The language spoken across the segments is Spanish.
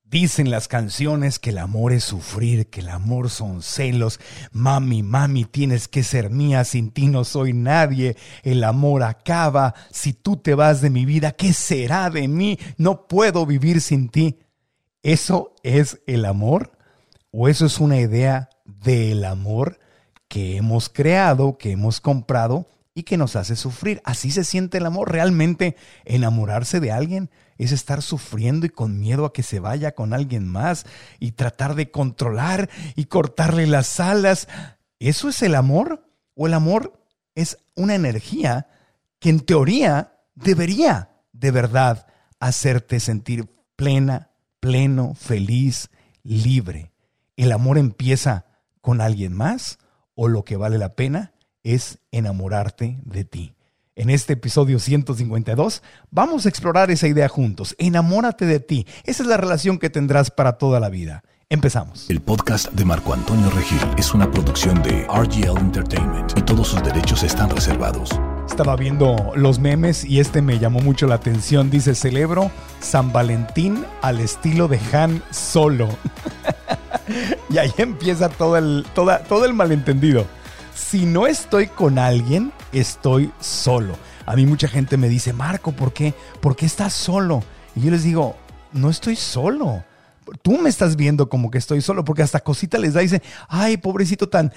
Dicen las canciones que el amor es sufrir, que el amor son celos. Mami, mami, tienes que ser mía, sin ti no soy nadie. El amor acaba, si tú te vas de mi vida, ¿qué será de mí? No puedo vivir sin ti. ¿Eso es el amor? ¿O eso es una idea del amor que hemos creado, que hemos comprado y que nos hace sufrir? Así se siente el amor. ¿Realmente enamorarse de alguien es estar sufriendo y con miedo a que se vaya con alguien más y tratar de controlar y cortarle las alas? ¿Eso es el amor? ¿O el amor es una energía que en teoría debería de verdad hacerte sentir plena, pleno, feliz, libre? ¿El amor empieza con alguien más o lo que vale la pena es enamorarte de ti? En este episodio 152 vamos a explorar esa idea juntos. Enamórate de ti. Esa es la relación que tendrás para toda la vida. Empezamos. El podcast de Marco Antonio Regil es una producción de RGL Entertainment y todos sus derechos están reservados. Estaba viendo los memes y me llamó mucho la atención. Dice, celebro San Valentín al estilo de Han Solo. Y ahí empieza todo el malentendido. Si no estoy con alguien, estoy solo. A mí mucha gente me dice, Marco, ¿por qué estás solo? Y yo les digo, no estoy solo. Tú me estás viendo como que estoy solo, porque hasta cosita les da y dice, ay, pobrecito, tan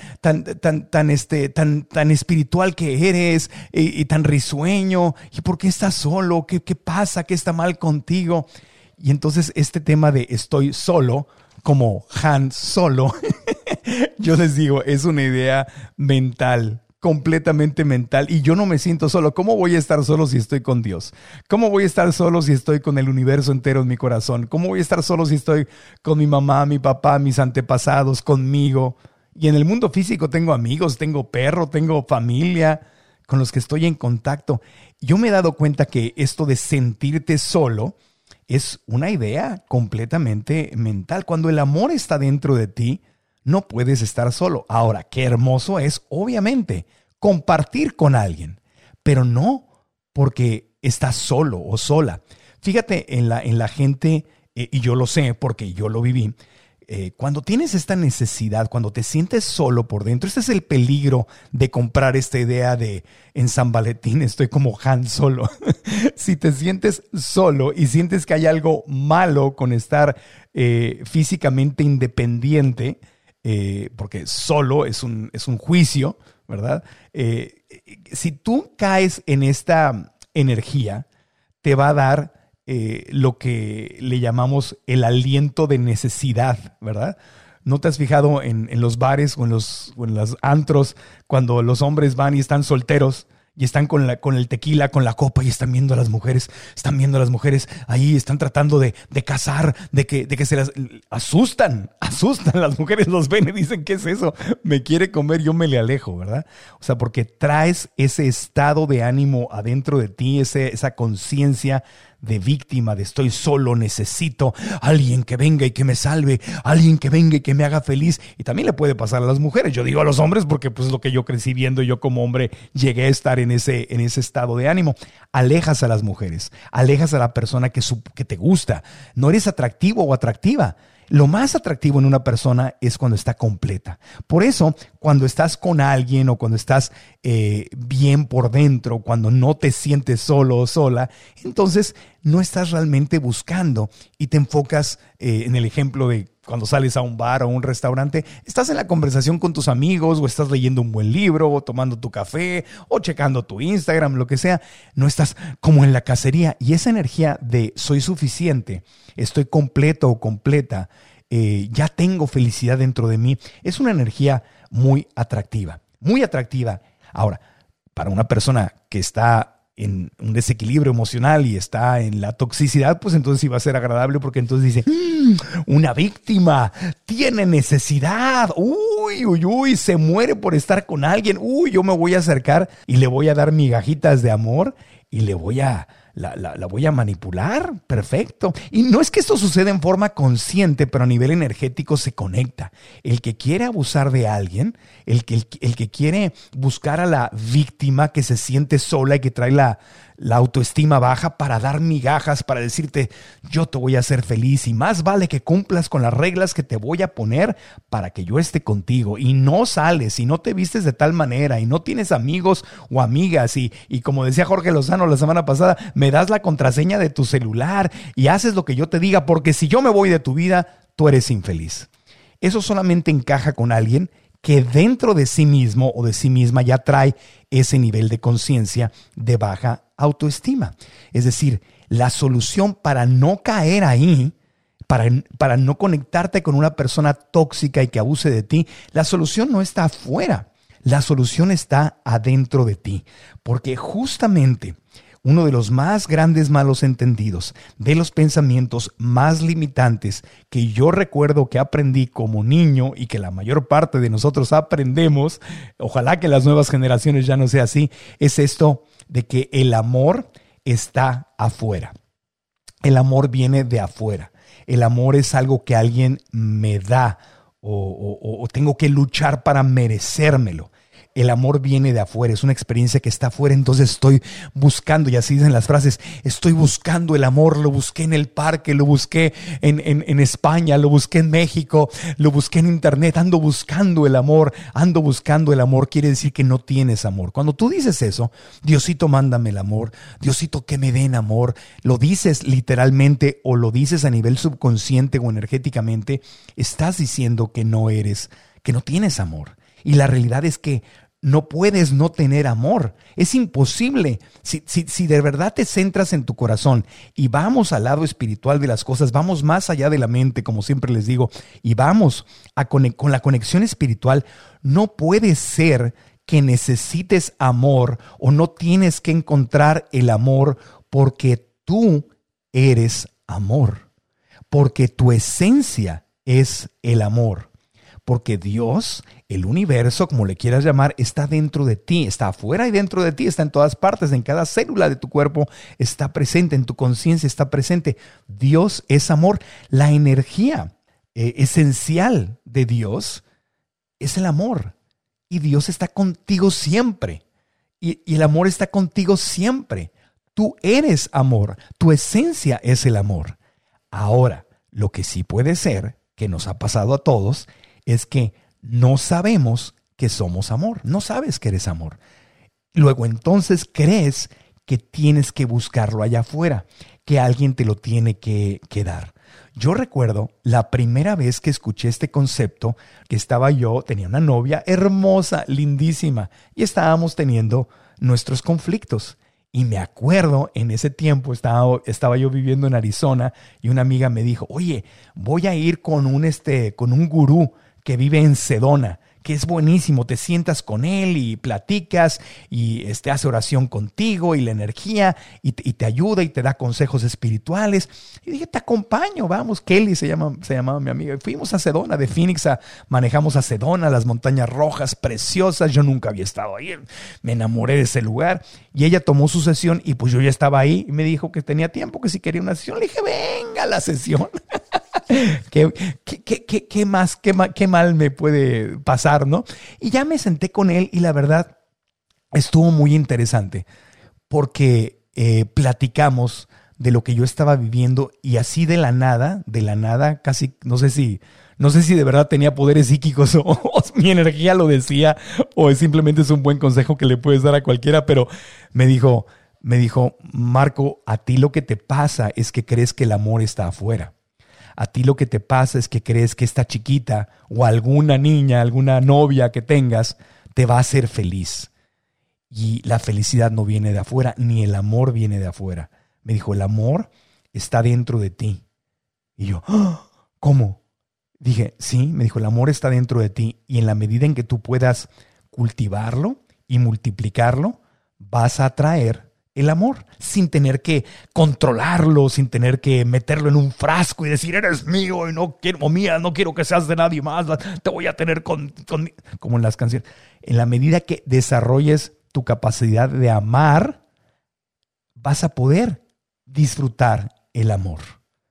espiritual que eres y tan risueño. ¿Y por qué estás solo? ¿Qué pasa? ¿Qué está mal contigo? Y entonces este tema de estoy solo, como Han Solo, yo les digo, es una idea mental, completamente mental, y yo no me siento solo. ¿Cómo voy a estar solo si estoy con Dios? ¿Cómo voy a estar solo si estoy con el universo entero en mi corazón? ¿Cómo voy a estar solo si estoy con mi mamá, mi papá, mis antepasados, conmigo? Y en el mundo físico tengo amigos, tengo perro, tengo familia con los que estoy en contacto. Yo me he dado cuenta que esto de sentirte solo es una idea completamente mental. Cuando el amor está dentro de ti, no puedes estar solo. Ahora, qué hermoso es, obviamente, compartir con alguien, pero no porque estás solo o sola. Fíjate en la gente, y yo lo sé porque yo lo viví, cuando tienes esta necesidad, cuando te sientes solo por dentro, este es el peligro de comprar esta idea de en San Valentín estoy como Han Solo. Si te sientes solo y sientes que hay algo malo con estar físicamente independiente, porque solo es un juicio, ¿verdad? Si tú caes en esta energía, te va a dar lo que le llamamos el aliento de necesidad, ¿verdad? ¿No te has fijado en los bares o en los antros cuando los hombres van y están solteros y están con el tequila, con la copa y están viendo a las mujeres ahí, están tratando de cazar, de que se las asustan, las mujeres los ven y dicen, ¿qué es eso? Me quiere comer, yo me le alejo, ¿verdad? O sea, porque traes ese estado de ánimo adentro de ti, esa conciencia de víctima, de estoy solo, necesito alguien que venga y que me salve, alguien que venga y que me haga feliz. Y también le puede pasar a las mujeres. Yo digo a los hombres porque pues es lo que yo crecí viendo. Yo como hombre llegué a estar en ese estado de ánimo. Alejas a las mujeres, alejas a la persona que te gusta. No eres atractivo o atractiva. Lo más atractivo en una persona es cuando está completa. Por eso, cuando estás con alguien o cuando estás bien por dentro, cuando no te sientes solo o sola, entonces no estás realmente buscando y te enfocas en el ejemplo de cuando sales a un bar o un restaurante, estás en la conversación con tus amigos o estás leyendo un buen libro o tomando tu café o checando tu Instagram, lo que sea. No estás como en la cacería y esa energía de soy suficiente, estoy completo o completa, ya tengo felicidad dentro de mí, es una energía muy atractiva, muy atractiva. Ahora, para una persona que está en un desequilibrio emocional y está en la toxicidad, pues entonces sí va a ser agradable porque entonces dice, una víctima tiene necesidad, uy, se muere por estar con alguien, yo me voy a acercar y le voy a dar migajitas de amor y le voy a la voy a manipular. Perfecto. Y no es que esto suceda en forma consciente, pero a nivel energético se conecta. El que quiere abusar de alguien, el que quiere buscar a la víctima que se siente sola y que trae la autoestima baja para dar migajas, para decirte, yo te voy a hacer feliz y más vale que cumplas con las reglas que te voy a poner para que yo esté contigo, y no sales y no te vistes de tal manera y no tienes amigos o amigas y como decía Jorge Lozano la semana pasada, me das la contraseña de tu celular y haces lo que yo te diga, porque si yo me voy de tu vida, tú eres infeliz. Eso solamente encaja con alguien que dentro de sí mismo o de sí misma ya trae ese nivel de conciencia de baja autoestima. Es decir, la solución para no caer ahí, para no conectarte con una persona tóxica y que abuse de ti, la solución no está afuera, la solución está adentro de ti. Porque justamente uno de los más grandes malos entendidos, de los pensamientos más limitantes que yo recuerdo que aprendí como niño y que la mayor parte de nosotros aprendemos, ojalá que las nuevas generaciones ya no sea así, es esto de que el amor está afuera. El amor viene de afuera. El amor es algo que alguien me da o tengo que luchar para merecérmelo. El amor viene de afuera, es una experiencia que está afuera, entonces estoy buscando, y así dicen las frases, estoy buscando el amor, lo busqué en el parque, lo busqué en España, lo busqué en México, lo busqué en internet, ando buscando el amor, quiere decir que no tienes amor. Cuando tú dices eso, Diosito, mándame el amor, Diosito, que me den amor, lo dices literalmente o lo dices a nivel subconsciente o energéticamente, estás diciendo que no tienes amor. Y la realidad es que no puedes no tener amor. Es imposible. Si de verdad te centras en tu corazón y vamos al lado espiritual de las cosas, vamos más allá de la mente, como siempre les digo, y vamos con la conexión espiritual, no puede ser que necesites amor o no tienes que encontrar el amor, porque tú eres amor, porque tu esencia es el amor. Porque Dios, el universo, como le quieras llamar, está dentro de ti, está afuera y dentro de ti, está en todas partes, en cada célula de tu cuerpo está presente, en tu conciencia está presente. Dios es amor. La energía esencial de Dios es el amor. Y Dios está contigo siempre. Y el amor está contigo siempre. Tú eres amor. Tu esencia es el amor. Ahora, lo que sí puede ser, que nos ha pasado a todos, es que no sabemos que somos amor. No sabes que eres amor. Luego entonces crees que tienes que buscarlo allá afuera, que alguien te lo tiene que dar. Yo recuerdo la primera vez que escuché este concepto, que tenía una novia hermosa, lindísima, y estábamos teniendo nuestros conflictos. Y me acuerdo, en ese tiempo estaba yo viviendo en Arizona y una amiga me dijo, oye, voy a ir con un gurú que vive en Sedona, que es buenísimo, te sientas con él y platicas y hace oración contigo y la energía y te ayuda y te da consejos espirituales. Y dije, te acompaño, vamos. Kelly se llamaba mi amiga. Y fuimos a Sedona, de Phoenix manejamos a Sedona, las montañas rojas preciosas. Yo nunca había estado ahí, me enamoré de ese lugar. Y ella tomó su sesión y pues yo ya estaba ahí y me dijo que tenía tiempo, que si quería una sesión. Le dije, venga a la sesión. ¿Qué mal me puede pasar, ¿no? Y ya me senté con él y la verdad estuvo muy interesante porque platicamos de lo que yo estaba viviendo y así de la nada, casi no sé si de verdad tenía poderes psíquicos o mi energía lo decía o simplemente es un buen consejo que le puedes dar a cualquiera, pero me dijo, Marco, a ti lo que te pasa es que crees que el amor está afuera. A ti lo que te pasa es que crees que esta chiquita o alguna niña, alguna novia que tengas te va a hacer feliz. Y la felicidad no viene de afuera, ni el amor viene de afuera. Me dijo, el amor está dentro de ti. Y yo, ¿cómo? Dije, sí, me dijo, el amor está dentro de ti y en la medida en que tú puedas cultivarlo y multiplicarlo, vas a atraer el amor, sin tener que controlarlo, sin tener que meterlo en un frasco y decir, eres mío y no quiero que seas de nadie más, te voy a tener como en las canciones. En la medida que desarrolles tu capacidad de amar, vas a poder disfrutar el amor.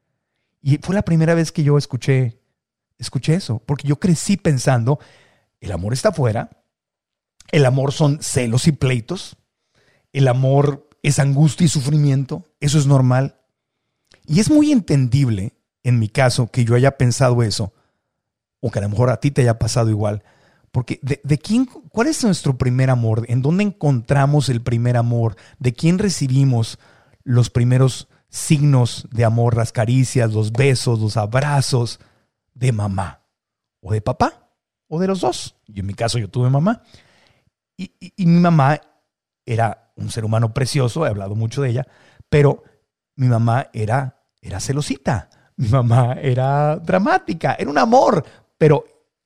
Y fue la primera vez que yo escuché eso, porque yo crecí pensando, el amor está afuera, el amor son celos y pleitos, el amor es angustia y sufrimiento, eso es normal. Y es muy entendible, en mi caso, que yo haya pensado eso, o que a lo mejor a ti te haya pasado igual, porque ¿cuál es nuestro primer amor? ¿En dónde encontramos el primer amor? ¿De quién recibimos los primeros signos de amor, las caricias, los besos, los abrazos? ¿De mamá o de papá? ¿O de los dos? Y en mi caso yo tuve mamá. Y mi mamá era un ser humano precioso, he hablado mucho de ella, pero mi mamá era celosita, mi mamá era dramática, era un amor, pero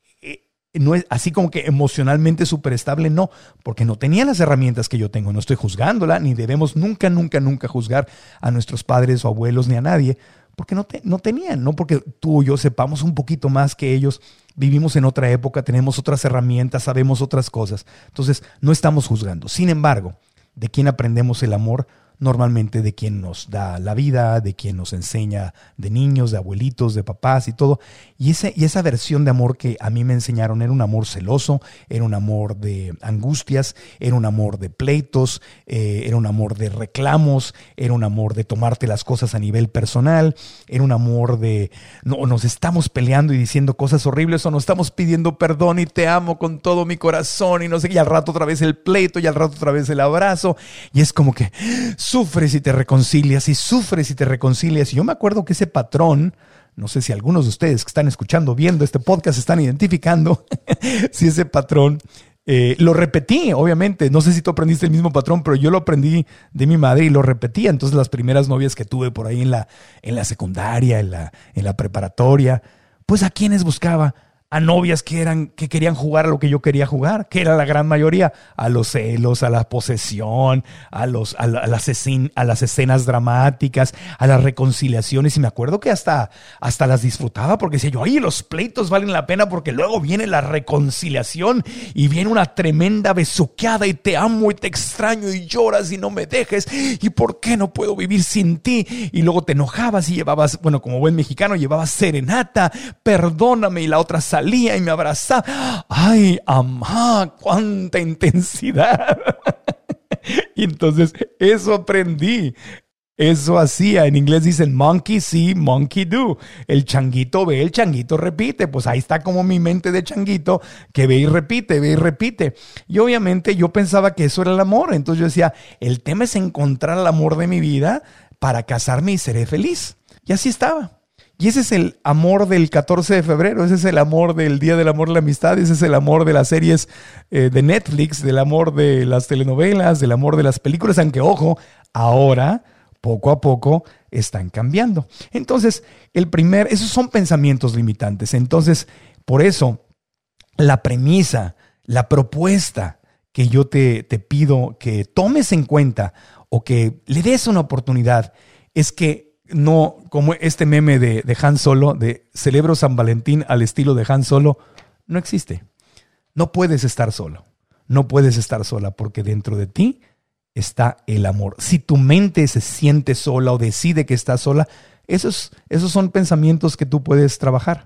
no es así como que emocionalmente súper estable, no, porque no tenía las herramientas que yo tengo. No estoy juzgándola, ni debemos nunca juzgar a nuestros padres o abuelos ni a nadie, porque no tenían, no porque tú o yo sepamos un poquito más que ellos, vivimos en otra época, tenemos otras herramientas, sabemos otras cosas. Entonces, no estamos juzgando. Sin embargo, ¿de quién aprendemos el amor? Normalmente de quien nos da la vida, de quien nos enseña de niños, de abuelitos, de papás y todo. Y esa versión de amor que a mí me enseñaron era un amor celoso, era un amor de angustias, era un amor de pleitos, era un amor de reclamos, era un amor de tomarte las cosas a nivel personal, era un amor de no, nos estamos peleando y diciendo cosas horribles o nos estamos pidiendo perdón y te amo con todo mi corazón y no sé qué, y al rato otra vez el pleito y al rato otra vez el abrazo. Y es como que sufres y te reconcilias y sufres y te reconcilias. Y yo me acuerdo que ese patrón, no sé si algunos de ustedes que están escuchando, viendo este podcast están identificando si ese patrón lo repetí, obviamente. No sé si tú aprendiste el mismo patrón, pero yo lo aprendí de mi madre y lo repetía. Entonces las primeras novias que tuve por ahí en la secundaria, en la preparatoria, pues ¿a quiénes buscaba? A novias que querían jugar a lo que yo quería jugar, que era la gran mayoría, a los celos, a la posesión, a las escenas dramáticas, a las reconciliaciones. Y me acuerdo que hasta las disfrutaba porque decía yo, ay, los pleitos valen la pena porque luego viene la reconciliación y viene una tremenda besuqueada y te amo y te extraño y lloras y no me dejes y ¿por qué no puedo vivir sin ti? Y luego te enojabas y llevabas, bueno, como buen mexicano, llevabas serenata, perdóname, y la otra salía y me abrazaba. ¡Ay, amá! ¡Cuánta intensidad! Y entonces eso aprendí. Eso hacía. En inglés dicen monkey see, monkey do. El changuito ve, el changuito repite. Pues ahí está como mi mente de changuito que ve y repite, ve y repite. Y obviamente yo pensaba que eso era el amor. Entonces yo decía, el tema es encontrar el amor de mi vida para casarme y seré feliz. Y así estaba. Y ese es el amor del 14 de febrero, ese es el amor del Día del Amor y la Amistad, ese es el amor de las series de Netflix, del amor de las telenovelas, del amor de las películas, aunque ojo, ahora poco a poco están cambiando. Entonces, esos son pensamientos limitantes. Entonces, por eso, la premisa, la propuesta que yo te pido que tomes en cuenta o que le des una oportunidad es que no, como este meme de Han Solo, de celebro San Valentín al estilo de Han Solo, no existe. No puedes estar solo. No puedes estar sola porque dentro de ti está el amor. Si tu mente se siente sola o decide que está sola, esos son pensamientos que tú puedes trabajar.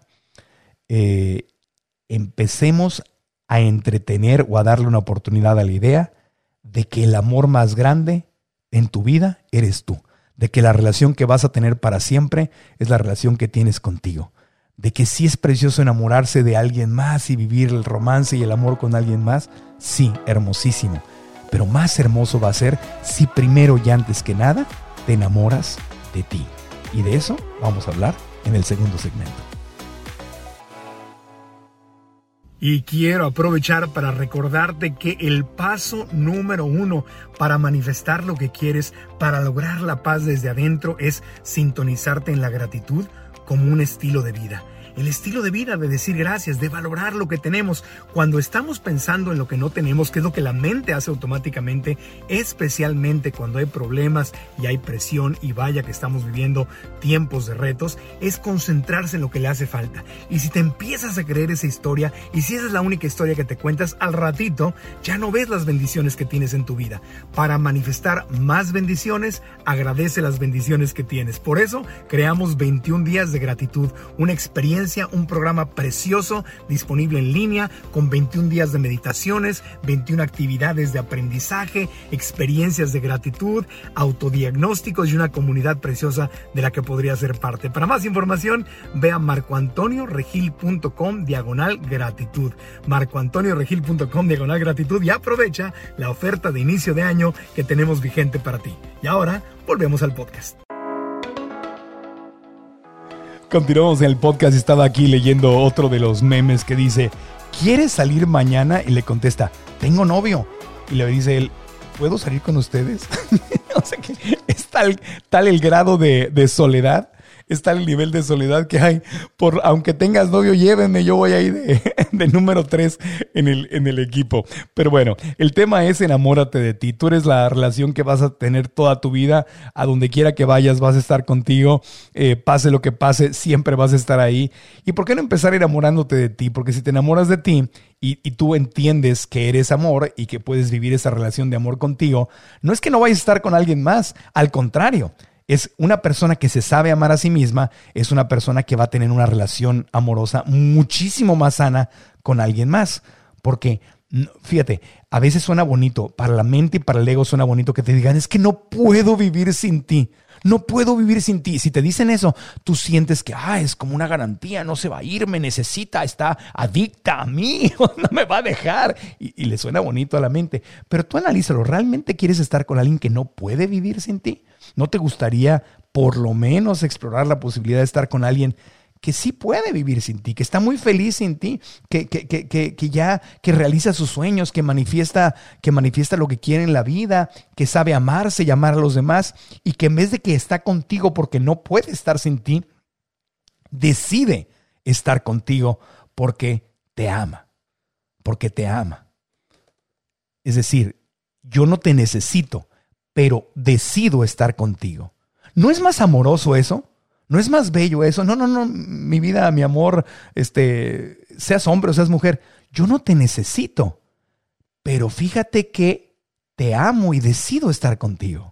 Empecemos a entretener o a darle una oportunidad a la idea de que el amor más grande en tu vida eres tú. De que la relación que vas a tener para siempre es la relación que tienes contigo. De que sí es precioso enamorarse de alguien más y vivir el romance y el amor con alguien más. Sí, hermosísimo. Pero más hermoso va a ser si primero y antes que nada te enamoras de ti. Y de eso vamos a hablar en el segundo segmento. Y quiero aprovechar para recordarte que el paso número 1 para manifestar lo que quieres, para lograr la paz desde adentro, es sintonizarte en la gratitud como un estilo de vida. el estilo de vida, de decir gracias, de valorar lo que tenemos. Cuando estamos pensando en lo que no tenemos, que es lo que la mente hace automáticamente, especialmente cuando hay problemas y hay presión, y vaya que estamos viviendo tiempos de retos, es concentrarse en lo que le hace falta. Y si te empiezas a creer esa historia, y si esa es la única historia que te cuentas, al ratito ya no ves las bendiciones que tienes en tu vida. Para manifestar más bendiciones, agradece las bendiciones que tienes. Por eso creamos 21 días de gratitud, una experiencia, un programa precioso disponible en línea con 21 días de meditaciones, 21 actividades de aprendizaje, experiencias de gratitud, autodiagnósticos y una comunidad preciosa de la que podrías ser parte. Para más información, ve a marcoantonioregil.com/gratitud. marcoantonioregil.com/gratitud y aprovecha la oferta de inicio de año que tenemos vigente para ti. Y ahora volvemos al podcast. Continuamos en el podcast y estaba aquí leyendo otro de los memes que dice: ¿quieres salir mañana? Y le contesta: tengo novio. Y le dice él: ¿puedo salir con ustedes? O sea que es tal el grado de soledad, es tal el nivel de soledad que hay. Aunque tengas novio, llévenme, yo voy ahí de número 3 en el equipo. Pero bueno, el tema es enamórate de ti. Tú eres la relación que vas a tener toda tu vida. A donde quiera que vayas vas a estar contigo. Pase lo que pase, siempre vas a estar ahí. ¿Y por qué no empezar enamorándote de ti? Porque si te enamoras de ti y tú entiendes que eres amor y que puedes vivir esa relación de amor contigo, no es que no vayas a estar con alguien más. Al contrario, es una persona que se sabe amar a sí misma, es una persona que va a tener una relación amorosa muchísimo más sana con alguien más. Porque, fíjate, a veces suena bonito, para la mente y para el ego suena bonito que te digan: es que no puedo vivir sin ti. No puedo vivir sin ti. Si te dicen eso, tú sientes que es como una garantía, no se va a ir, me necesita, está adicta a mí, no me va a dejar. Y le suena bonito a la mente. Pero tú analízalo, ¿realmente quieres estar con alguien que no puede vivir sin ti? ¿No te gustaría por lo menos explorar la posibilidad de estar con alguien que sí puede vivir sin ti, que está muy feliz sin ti, que realiza sus sueños, que manifiesta lo que quiere en la vida, que sabe amarse y amar a los demás, y que en vez de que está contigo porque no puede estar sin ti, decide estar contigo porque te ama, Es decir, yo no te necesito, pero decido estar contigo. ¿No es más amoroso eso? ¿No es más bello eso? No, mi vida, mi amor, seas hombre o seas mujer, yo no te necesito, pero fíjate que te amo y decido estar contigo.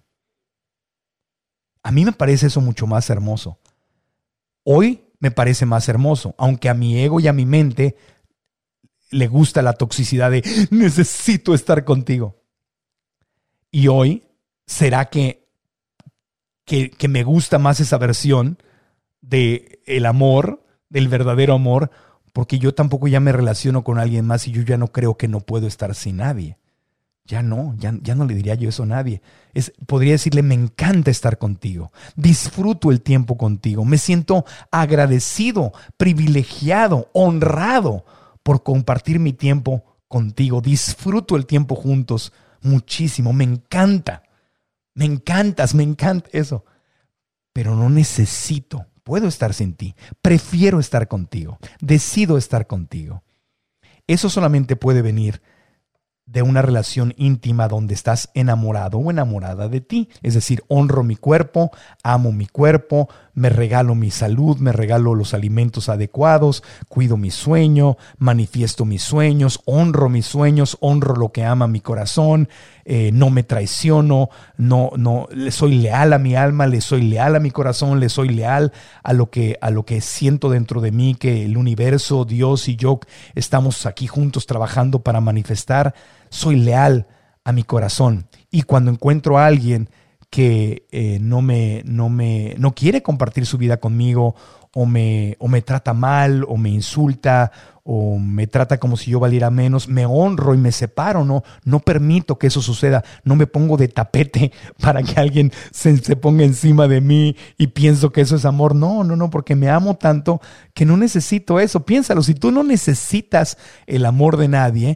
A mí me parece eso mucho más hermoso. Hoy me parece más hermoso, aunque a mi ego y a mi mente le gusta la toxicidad de necesito estar contigo. Y hoy, ¿será que me gusta más esa versión del amor, del verdadero amor? Porque yo tampoco ya me relaciono con alguien más y yo ya no creo que no puedo estar sin nadie. Ya no le diría yo eso a nadie. Podría decirle: me encanta estar contigo, disfruto el tiempo contigo, me siento agradecido, privilegiado, honrado por compartir mi tiempo contigo, disfruto el tiempo juntos muchísimo, me encanta. Me encantas, me encanta eso. Pero no necesito, puedo estar sin ti. Prefiero estar contigo. Decido estar contigo. Eso solamente puede venir de una relación íntima donde estás enamorado o enamorada de ti. Es decir, honro mi cuerpo, amo mi cuerpo, me regalo mi salud, me regalo los alimentos adecuados, cuido mi sueño, manifiesto mis sueños, honro lo que ama mi corazón, no me traiciono, no le soy leal a mi alma, le soy leal a mi corazón, le soy leal a lo que siento dentro de mí, que el universo, Dios y yo estamos aquí juntos trabajando para manifestar. Soy leal a mi corazón. Y cuando encuentro a alguien que no quiere compartir su vida conmigo, o me trata mal, o me insulta, o me trata como si yo valiera menos, me honro y me separo. No permito que eso suceda. No me pongo de tapete para que alguien se ponga encima de mí y pienso que eso es amor. No, porque me amo tanto que no necesito eso. Piénsalo, si tú no necesitas el amor de nadie,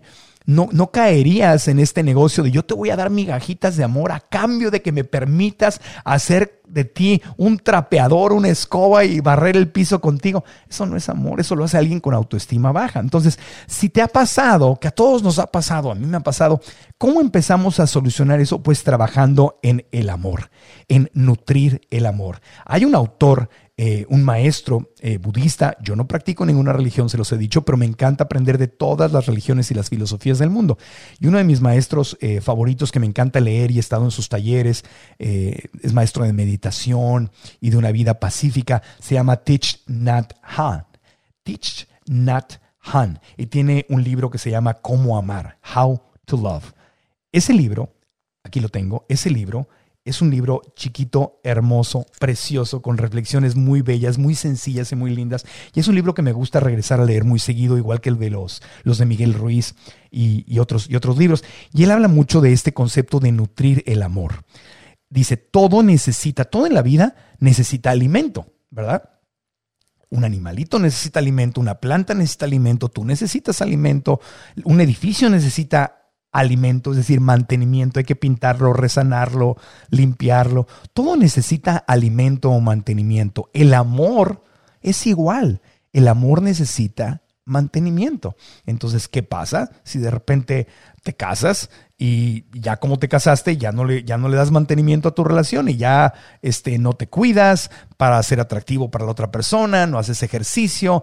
no caerías en este negocio de yo te voy a dar migajitas de amor a cambio de que me permitas hacer de ti un trapeador, una escoba y barrer el piso contigo. Eso no es amor, eso lo hace alguien con autoestima baja. Entonces, si te ha pasado, que a todos nos ha pasado, a mí me ha pasado, ¿cómo empezamos a solucionar eso? Pues trabajando en el amor, en nutrir el amor. Hay un autor, un maestro budista. Yo no practico ninguna religión, se los he dicho, pero me encanta aprender de todas las religiones y las filosofías del mundo. Y uno de mis maestros favoritos que me encanta leer y he estado en sus talleres, es maestro de meditación y de una vida pacífica, se llama Thich Nhat Hanh. Thich Nhat Hanh. Y tiene un libro que se llama Cómo amar, How to Love. Ese libro, aquí lo tengo, ese libro es un libro chiquito, hermoso, precioso, con reflexiones muy bellas, muy sencillas y muy lindas. Y es un libro que me gusta regresar a leer muy seguido, igual que el de los de Miguel Ruiz y otros libros. Y él habla mucho de este concepto de nutrir el amor. Dice, todo en la vida necesita alimento, ¿verdad? Un animalito necesita alimento, una planta necesita alimento, tú necesitas alimento, un edificio necesita alimento, es decir, mantenimiento, hay que pintarlo, resanarlo, limpiarlo. Todo necesita alimento o mantenimiento. El amor es igual. El amor necesita mantenimiento. Entonces, ¿qué pasa si de repente te casas y ya como te casaste ya no le das mantenimiento a tu relación y ya no te cuidas para ser atractivo para la otra persona, no haces ejercicio,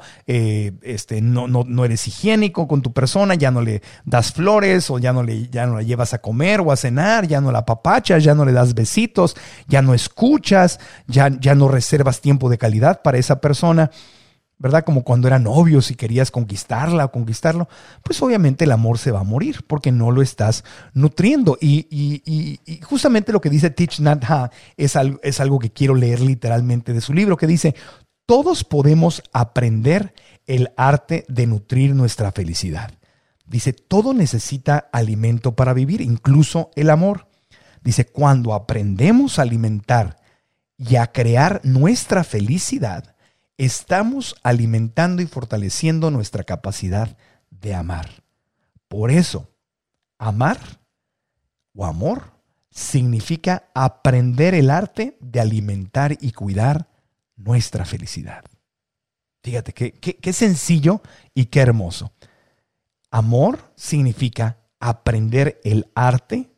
no eres higiénico con tu persona, ya no le das flores o ya no la llevas a comer o a cenar, ya no la apapachas, ya no le das besitos, ya no escuchas, ya no reservas tiempo de calidad para esa persona, ¿verdad? Como cuando eran novios y querías conquistarla o conquistarlo, pues obviamente el amor se va a morir porque no lo estás nutriendo. Y justamente lo que dice Thich Nhat Hanh es algo que quiero leer literalmente de su libro, que dice, todos podemos aprender el arte de nutrir nuestra felicidad. Dice, todo necesita alimento para vivir, incluso el amor. Dice, cuando aprendemos a alimentar y a crear nuestra felicidad, estamos alimentando y fortaleciendo nuestra capacidad de amar. Por eso, amar o amor significa aprender el arte de alimentar y cuidar nuestra felicidad. Fíjate qué sencillo y qué hermoso. Amor significa aprender el arte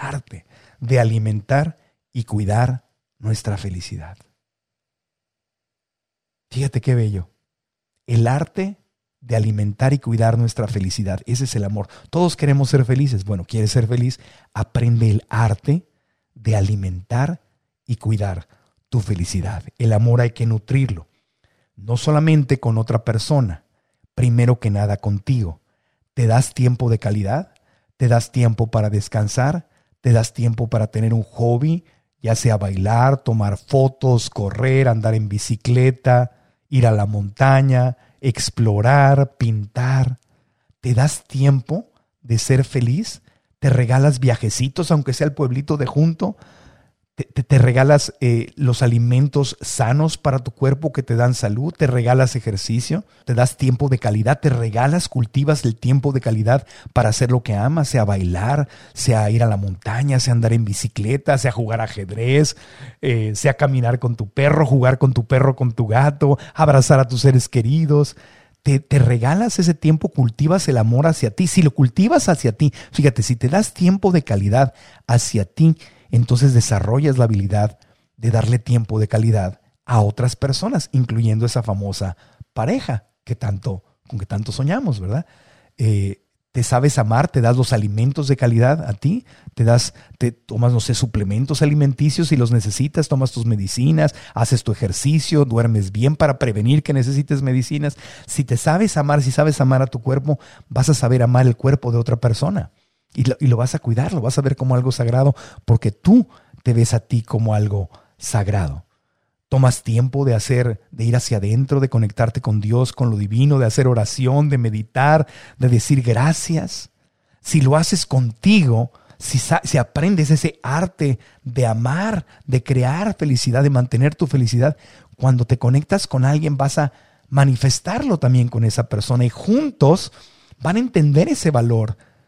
de alimentar y cuidar nuestra felicidad. Fíjate qué bello. El arte de alimentar y cuidar nuestra felicidad. Ese es el amor. Todos queremos ser felices. Bueno, ¿quieres ser feliz? Aprende el arte de alimentar y cuidar tu felicidad. El amor hay que nutrirlo. No solamente con otra persona. Primero que nada contigo. ¿Te das tiempo de calidad? ¿Te das tiempo para descansar? ¿Te das tiempo para tener un hobby? Ya sea bailar, tomar fotos, correr, andar en bicicleta, ir a la montaña, explorar, pintar. ¿Te das tiempo de ser feliz? ¿Te regalas viajecitos, aunque sea el pueblito de junto? ¿Te regalas los alimentos sanos para tu cuerpo que te dan salud? ¿Te regalas ejercicio? ¿Te das tiempo de calidad? ¿Te regalas, cultivas el tiempo de calidad para hacer lo que amas? Sea bailar, sea ir a la montaña, sea andar en bicicleta, sea jugar ajedrez, sea caminar con tu perro, jugar con tu perro, con tu gato, abrazar a tus seres queridos. Te regalas ese tiempo, cultivas el amor hacia ti. Si lo cultivas hacia ti, fíjate, si te das tiempo de calidad hacia ti, entonces desarrollas la habilidad de darle tiempo de calidad a otras personas, incluyendo esa famosa pareja con que tanto soñamos, ¿verdad? Te sabes amar, te das los alimentos de calidad a ti, te tomas, no sé, suplementos alimenticios si los necesitas, tomas tus medicinas, haces tu ejercicio, duermes bien para prevenir que necesites medicinas. Si te sabes amar, si sabes amar a tu cuerpo, vas a saber amar el cuerpo de otra persona. Y lo vas a cuidar, lo vas a ver como algo sagrado, porque tú te ves a ti como algo sagrado. Tomas tiempo de ir hacia adentro, de conectarte con Dios, con lo divino, de hacer oración, de meditar, de decir gracias. Si lo haces contigo, si aprendes ese arte de amar, de crear felicidad, de mantener tu felicidad, cuando te conectas con alguien vas a manifestarlo también con esa persona y juntos van a entender ese valor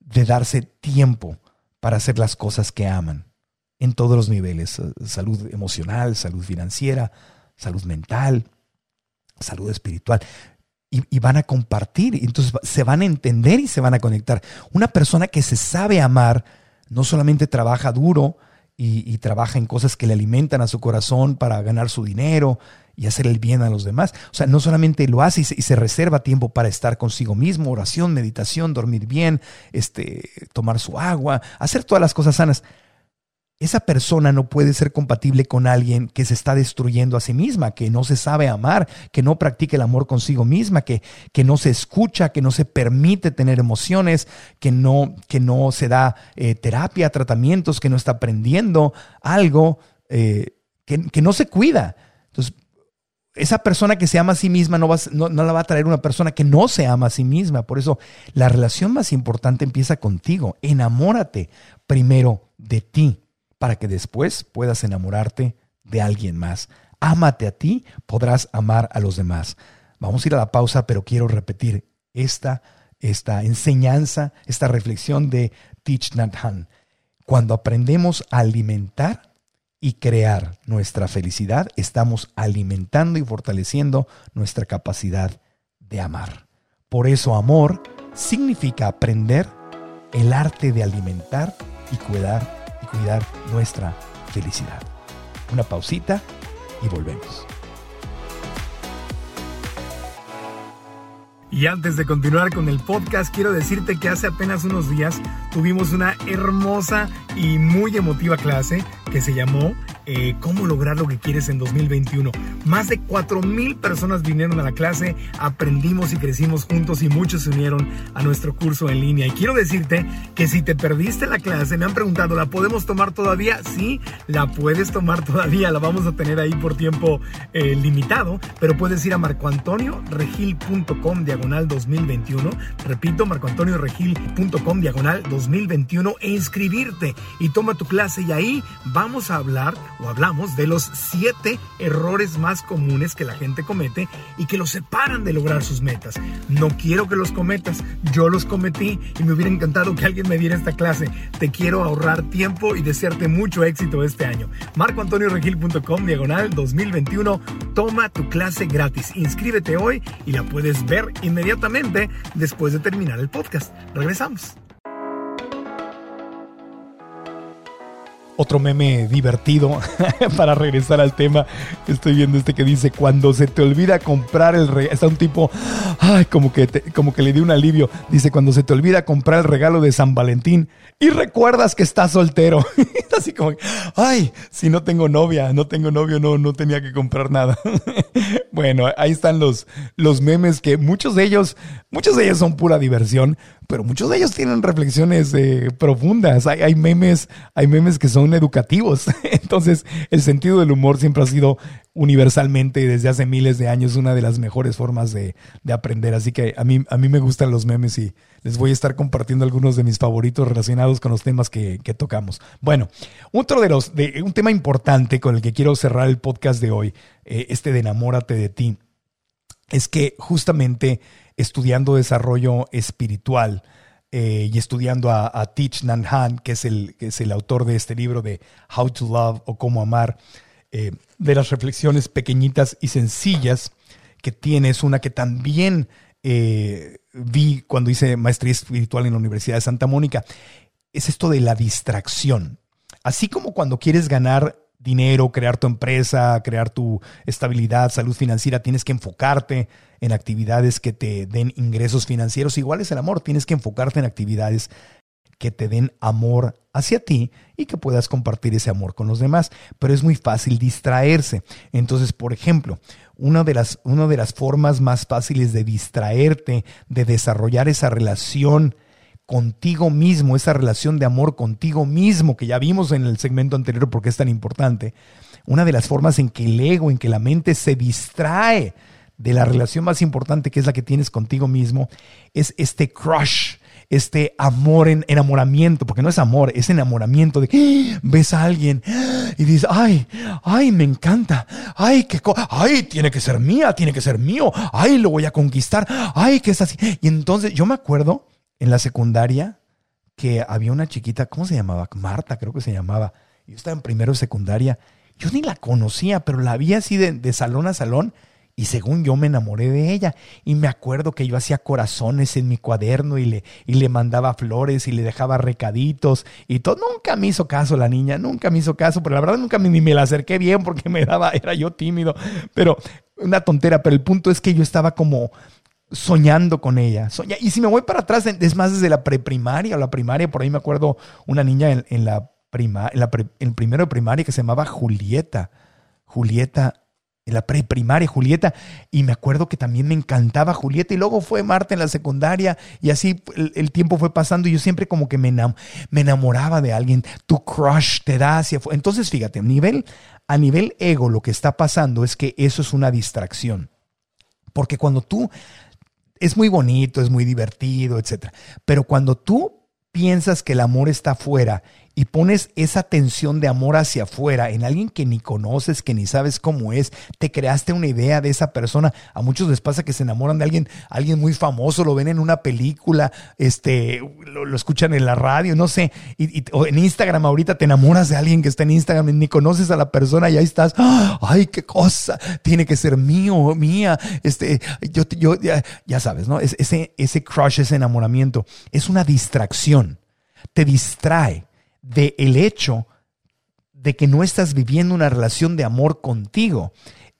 de darse tiempo para hacer las cosas que aman en todos los niveles: salud emocional, salud financiera, salud mental, salud espiritual. Y van a compartir, y entonces se van a entender y se van a conectar. Una persona que se sabe amar no solamente trabaja duro y trabaja en cosas que le alimentan a su corazón para ganar su dinero y hacer el bien a los demás. O sea, no solamente lo hace y se reserva tiempo para estar consigo mismo, oración, meditación, dormir bien, tomar su agua, hacer todas las cosas sanas. Esa persona no puede ser compatible con alguien que se está destruyendo a sí misma, que no se sabe amar, que no practica el amor consigo misma, que no se escucha, que no se permite tener emociones, que no se da terapia, tratamientos, que no está aprendiendo algo, que no se cuida. Entonces, esa persona que se ama a sí misma no la va a traer una persona que no se ama a sí misma. Por eso la relación más importante empieza contigo. Enamórate primero de ti, para que después puedas enamorarte de alguien más. Ámate a ti, podrás amar a los demás. Vamos a ir a la pausa, pero quiero repetir esta enseñanza, esta reflexión de Thich Nhat Hanh. Cuando aprendemos a alimentar y crear nuestra felicidad, estamos alimentando y fortaleciendo nuestra capacidad de amar. Por eso amor significa aprender el arte de alimentar y cuidar nuestra felicidad. Una pausita y volvemos. Y antes de continuar con el podcast, quiero decirte que hace apenas unos días tuvimos una hermosa y muy emotiva clase que se llamó ¿Cómo lograr lo que quieres en 2021? Más de 4,000 personas vinieron a la clase, aprendimos y crecimos juntos y muchos se unieron a nuestro curso en línea. Y quiero decirte que si te perdiste la clase, me han preguntado, ¿la podemos tomar todavía? Sí, la puedes tomar todavía, la vamos a tener ahí por tiempo limitado, pero puedes ir a marcoantonioregil.com/2021. Repito, marcoantonioregil.com/2021 e inscribirte y toma tu clase, y ahí vamos a hablar o hablamos de los 7 errores más comunes que la gente comete y que los separan de lograr sus metas. No quiero que los cometas, yo los cometí y me hubiera encantado que alguien me diera esta clase. Te quiero ahorrar tiempo y desearte mucho éxito este año. marcoantonioregil.com/2021. Toma tu clase gratis. Inscríbete hoy y la puedes ver inmediatamente después de terminar el podcast. Regresamos. Otro meme divertido para regresar al tema. Estoy viendo que dice: cuando se te olvida comprar el regalo. Está un tipo, como que le dio un alivio. Dice: cuando se te olvida comprar el regalo de San Valentín y recuerdas que estás soltero. Así como, si no tengo novia, no tenía que comprar nada. Bueno, ahí están los memes, que muchos de ellos son pura diversión, pero muchos de ellos tienen reflexiones profundas. Hay memes que son educativos. Entonces, el sentido del humor siempre ha sido universalmente, desde hace miles de años, una de las mejores formas de aprender. Así que a mí me gustan los memes y les voy a estar compartiendo algunos de mis favoritos relacionados con los temas que tocamos. Bueno, un tema importante con el que quiero cerrar el podcast de hoy, de enamórate de ti, es que justamente estudiando desarrollo espiritual y estudiando a Thich Nhat Hanh, que es el autor de este libro de How to Love o Cómo Amar, de las reflexiones pequeñitas y sencillas que tiene, es una que también vi cuando hice maestría espiritual en la Universidad de Santa Mónica. Es esto de la distracción. Así como cuando quieres ganar dinero, crear tu empresa, crear tu estabilidad, salud financiera, tienes que enfocarte en actividades que te den ingresos financieros. Igual es el amor, tienes que enfocarte en actividades que te den amor hacia ti y que puedas compartir ese amor con los demás. Pero es muy fácil distraerse. Entonces, por ejemplo, una de las formas más fáciles de distraerte, de desarrollar esa relación contigo mismo, esa relación de amor contigo mismo, que ya vimos en el segmento anterior porque es tan importante, una de las formas en que el ego, en que la mente se distrae de la relación más importante, que es la que tienes contigo mismo, es este crush, este enamoramiento, porque no es amor, es enamoramiento de que ves a alguien y dices, ay, me encanta, tiene que ser mía, tiene que ser mío, lo voy a conquistar, que es así. Y entonces yo me acuerdo en la secundaria que había una chiquita, ¿cómo se llamaba? Marta, creo que se llamaba. Yo estaba en primero de secundaria. Yo ni la conocía, pero la vi así de salón a salón. Y según yo me enamoré de ella. Y me acuerdo que yo hacía corazones en mi cuaderno y le mandaba flores y le dejaba recaditos y todo. Nunca me hizo caso la niña, nunca me hizo caso. Pero la verdad nunca ni me la acerqué bien porque era yo tímido. Pero una tontera. Pero el punto es que yo estaba como soñando con ella. Y si me voy para atrás, es más desde la preprimaria o la primaria. Por ahí me acuerdo una niña en primero de primaria que se llamaba Julieta. En la preprimaria, Julieta, y me acuerdo que también me encantaba Julieta, y luego fue Marta en la secundaria, y así el tiempo fue pasando, y yo siempre como que me enamoraba de alguien. Tu crush te da hacia afuera. Entonces, fíjate, a nivel ego, lo que está pasando es que eso es una distracción. Porque cuando es muy bonito, es muy divertido, etc. Pero cuando tú piensas que el amor está afuera y pones esa tensión de amor hacia afuera en alguien que ni conoces, que ni sabes cómo es, te creaste una idea de esa persona. A muchos les pasa que se enamoran de alguien muy famoso, lo ven en una película, lo escuchan en la radio, no sé, o en Instagram ahorita te enamoras de alguien que está en Instagram y ni conoces a la persona y ahí estás. ¡Ay, qué cosa! Tiene que ser mío o mía. Ya sabes, ¿no? Ese crush, ese enamoramiento, es una distracción. Te distrae del hecho de que no estás viviendo una relación de amor contigo.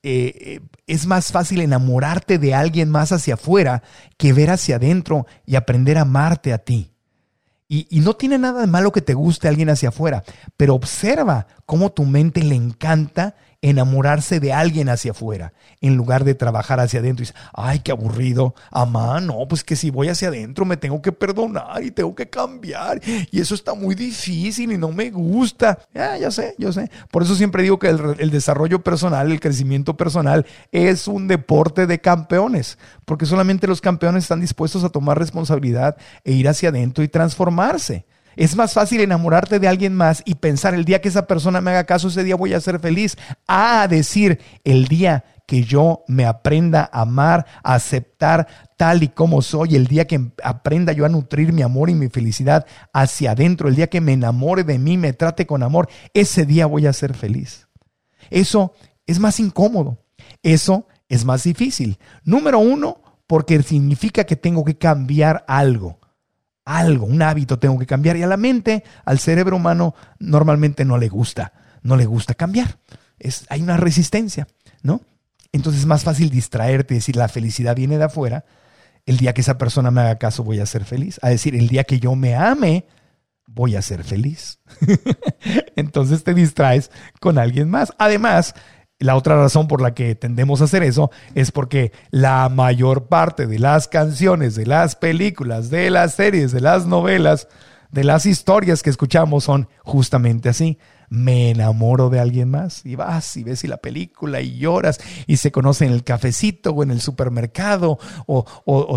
Es más fácil enamorarte de alguien más hacia afuera que ver hacia adentro y aprender a amarte a ti. Y no tiene nada de malo que te guste alguien hacia afuera, pero observa cómo tu mente le encanta enamorarse de alguien hacia afuera en lugar de trabajar hacia adentro. Y dices, ay, qué aburrido. Amá, no, pues que si voy hacia adentro me tengo que perdonar y tengo que cambiar. Y eso está muy difícil y no me gusta. Ya sé. Por eso siempre digo que el desarrollo personal, el crecimiento personal es un deporte de campeones. Porque solamente los campeones están dispuestos a tomar responsabilidad e ir hacia adentro y transformarse. Es más fácil enamorarte de alguien más y pensar el día que esa persona me haga caso, ese día voy a ser feliz, a decir el día que yo me aprenda a amar, a aceptar tal y como soy, el día que aprenda yo a nutrir mi amor y mi felicidad hacia adentro, el día que me enamore de mí, me trate con amor, ese día voy a ser feliz. Eso es más incómodo, eso es más difícil. Número 1, porque significa que tengo que cambiar algo, un hábito tengo que cambiar, y a la mente, al cerebro humano, normalmente no le gusta cambiar. Hay una resistencia, ¿no? Entonces es más fácil distraerte y decir la felicidad viene de afuera. El día que esa persona me haga caso voy a ser feliz. A decir el día que yo me ame voy a ser feliz. Entonces te distraes con alguien más. Además, la otra razón por la que tendemos a hacer eso es porque la mayor parte de las canciones, de las películas, de las series, de las novelas, de las historias que escuchamos son justamente así. Me enamoro de alguien más y vas y ves la película y lloras y se conocen en el cafecito o en el supermercado o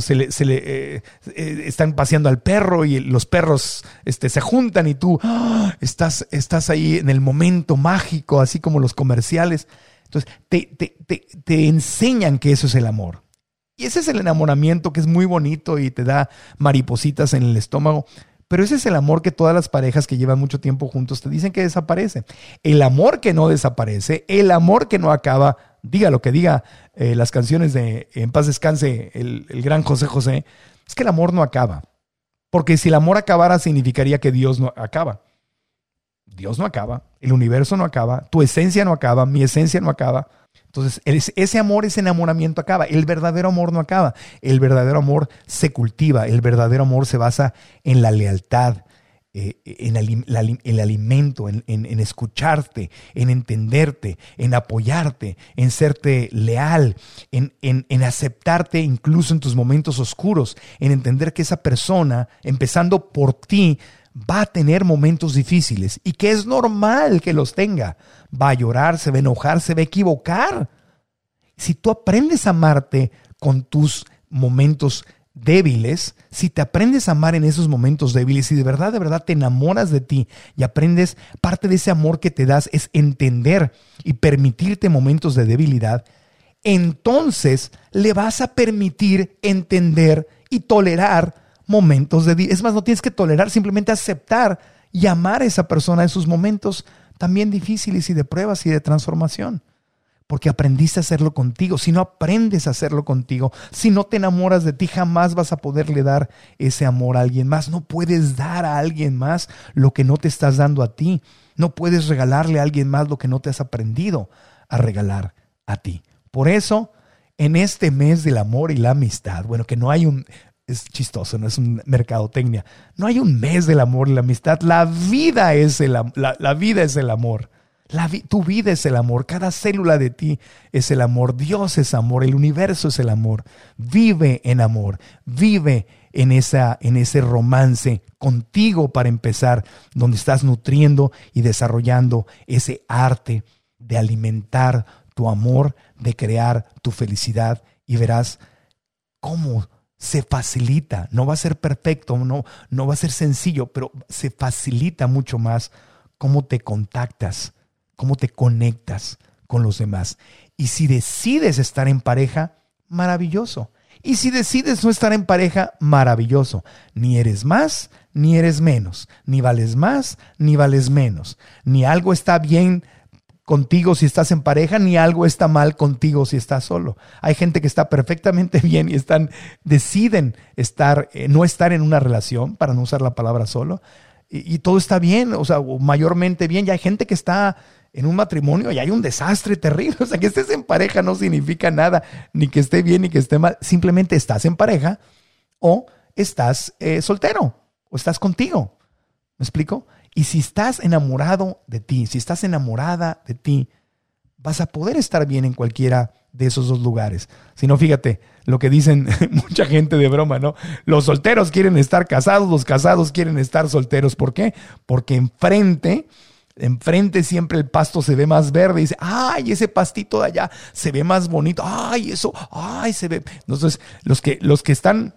están paseando al perro y los perros se juntan y tú estás ahí en el momento mágico, así como los comerciales. Entonces te enseñan que eso es el amor. Y ese es el enamoramiento que es muy bonito y te da maripositas en el estómago. Pero ese es el amor que todas las parejas que llevan mucho tiempo juntos te dicen que desaparece. El amor que no desaparece, el amor que no acaba, diga lo que diga las canciones de En paz descanse el gran José José, es que el amor no acaba. Porque si el amor acabara significaría que Dios no acaba. Dios no acaba, el universo no acaba, tu esencia no acaba, mi esencia no acaba. Entonces, ese amor, ese enamoramiento acaba. El verdadero amor no acaba. El verdadero amor se cultiva. El verdadero amor se basa en la lealtad, en el alimento, en escucharte, en entenderte, en apoyarte, en serte leal, en aceptarte incluso en tus momentos oscuros, en entender que esa persona, empezando por ti, va a tener momentos difíciles y que es normal que los tenga. Va a llorar, se va a enojar, se va a equivocar. Si tú aprendes a amarte con tus momentos débiles, si te aprendes a amar en esos momentos débiles y de verdad te enamoras de ti y aprendes, parte de ese amor que te das es entender y permitirte momentos de debilidad, entonces le vas a permitir entender y tolerar momentos es más, no tienes que tolerar, simplemente aceptar y amar a esa persona en sus momentos también difíciles y de pruebas y de transformación. Porque aprendiste a hacerlo contigo. Si no aprendes a hacerlo contigo, si no te enamoras de ti, jamás vas a poderle dar ese amor a alguien más. No puedes dar a alguien más lo que no te estás dando a ti. No puedes regalarle a alguien más lo que no te has aprendido a regalar a ti. Por eso, en este mes del amor y la amistad, bueno, que no hay es chistoso, no es un mercadotecnia, no hay un mes del amor y la amistad. La vida es la vida es el amor. Tu vida es el amor, cada célula de ti es el amor, Dios es amor, el universo es el amor. Vive en amor, vive en ese romance contigo para empezar, donde estás nutriendo y desarrollando ese arte de alimentar tu amor, de crear tu felicidad, y verás cómo se facilita. No va a ser perfecto, no va a ser sencillo, pero se facilita mucho más cómo te contactas, cómo te conectas con los demás. Y si decides estar en pareja, maravilloso. Y si decides no estar en pareja, maravilloso. Ni eres más, ni eres menos. Ni vales más, ni vales menos. Ni algo está bien contigo si estás en pareja, ni algo está mal contigo si estás solo. Hay gente que está perfectamente bien y deciden no estar en una relación, para no usar la palabra solo, y todo está bien, o sea, mayormente bien. Y hay gente que está en un matrimonio y hay un desastre terrible. O sea, que estés en pareja no significa nada, ni que esté bien ni que esté mal. Simplemente estás en pareja o estás soltero o estás contigo. ¿Me explico? Y si estás enamorado de ti, si estás enamorada de ti, vas a poder estar bien en cualquiera de esos dos lugares. Si no, fíjate lo que dicen mucha gente de broma, ¿no? Los solteros quieren estar casados, los casados quieren estar solteros. ¿Por qué? Porque enfrente siempre el pasto se ve más verde. Y dice, ay, ese pastito de allá se ve más bonito. Ay, eso, ay, se ve. Entonces, los que están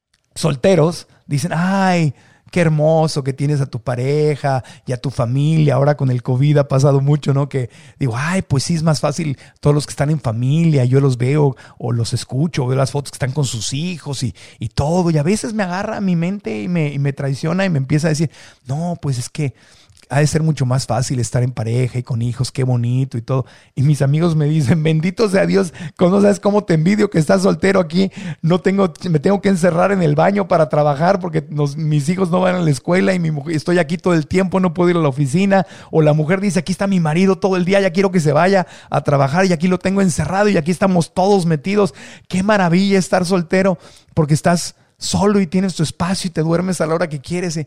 solteros dicen, ay, qué hermoso que tienes a tu pareja y a tu familia. Ahora con el COVID ha pasado mucho, ¿no? Que digo, ay, pues sí, es más fácil todos los que están en familia. Yo los veo o los escucho, veo las fotos que están con sus hijos y todo. Y a veces me agarra mi mente y me traiciona y me empieza a decir, no, pues es que ha de ser mucho más fácil estar en pareja y con hijos, qué bonito y todo. Y mis amigos me dicen, bendito sea Dios, no sabes cómo te envidio que estás soltero aquí. Me tengo que encerrar en el baño para trabajar porque mis hijos no van a la escuela y estoy aquí todo el tiempo, no puedo ir a la oficina. O la mujer dice, aquí está mi marido todo el día, ya quiero que se vaya a trabajar y aquí lo tengo encerrado y aquí estamos todos metidos. Qué maravilla estar soltero porque estás solo y tienes tu espacio y te duermes a la hora que quieres.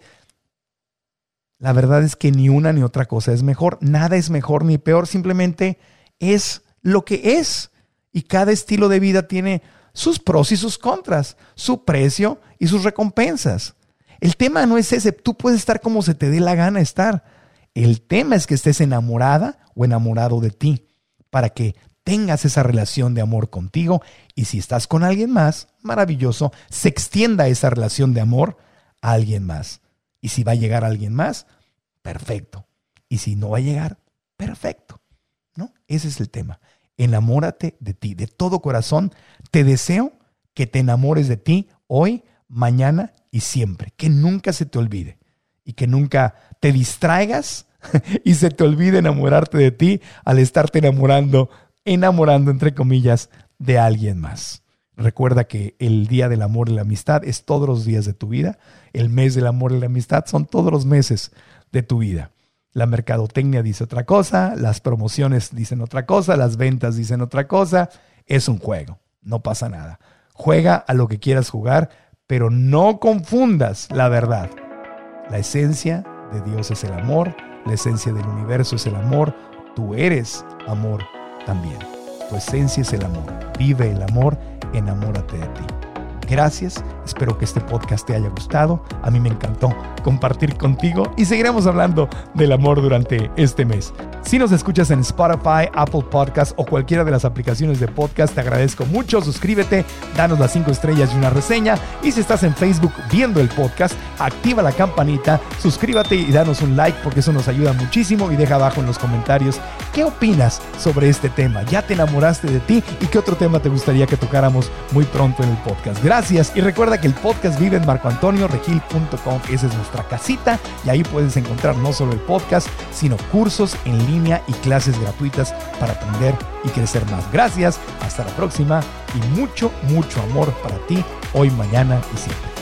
La verdad es que ni una ni otra cosa es mejor. Nada es mejor ni peor. Simplemente es lo que es. Y cada estilo de vida tiene sus pros y sus contras, su precio y sus recompensas. El tema no es ese. Tú puedes estar como se te dé la gana estar. El tema es que estés enamorada o enamorado de ti para que tengas esa relación de amor contigo. Y si estás con alguien más, maravilloso, se extienda esa relación de amor a alguien más. Y si va a llegar alguien más, perfecto. Y si no va a llegar, perfecto. ¿No? Ese es el tema. Enamórate de ti. De todo corazón, te deseo que te enamores de ti hoy, mañana y siempre. Que nunca se te olvide. Y que nunca te distraigas y se te olvide enamorarte de ti al estarte enamorando entre comillas, de alguien más. Recuerda que el día del amor y la amistad es todos los días de tu vida. El mes del amor y la amistad son todos los meses de tu vida. La mercadotecnia dice otra cosa, las promociones dicen otra cosa, las ventas dicen otra cosa. Es un juego, no pasa nada. Juega a lo que quieras jugar, pero no confundas la verdad. La esencia de Dios es el amor, la esencia del universo es el amor. Tú eres amor también. Tu esencia es el amor. Vive el amor. Enamórate de ti. Gracias, espero que este podcast te haya gustado. A mí me encantó compartir contigo y seguiremos hablando del amor durante este mes. Si nos escuchas en Spotify, Apple Podcasts o cualquiera de las aplicaciones de podcast, te agradezco mucho. Suscríbete, danos las 5 estrellas y una reseña. Y si estás en Facebook viendo el podcast, activa la campanita, suscríbete y danos un like porque eso nos ayuda muchísimo. Y deja abajo en los comentarios qué opinas sobre este tema. ¿Ya te enamoraste de ti? ¿Y qué otro tema te gustaría que tocáramos muy pronto en el podcast? Gracias Gracias y recuerda que el podcast vive en marcoantonioregil.com. Esa es nuestra casita y ahí puedes encontrar no solo el podcast, sino cursos en línea y clases gratuitas para aprender y crecer más. Gracias, hasta la próxima y mucho, mucho amor para ti hoy, mañana y siempre.